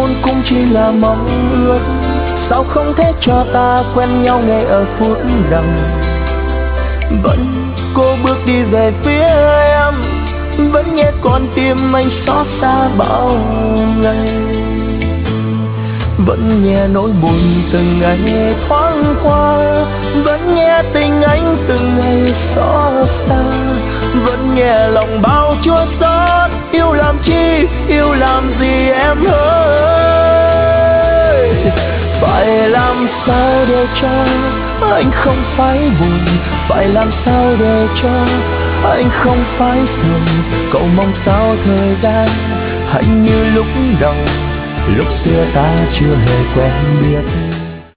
hôn cũng chỉ là mong ước. Sao không thể cho ta quen nhau ngay ở phút đầu. Vẫn cô bước đi về phía em, vẫn nghe con tim anh xót xa bao ngày. Vẫn nghe nỗi buồn từng ngày thoáng qua, vẫn nghe tình anh từng ngày xót xa, vẫn nghe lòng bao chua xót. Yêu làm chi, yêu làm gì em ơi. Phải làm sao để cho anh không phải buồn, phải làm sao để cho anh không phải sầu. Cậu mong sao thời gian hãy như lúc đầu, lúc xưa ta chưa hề quen biết.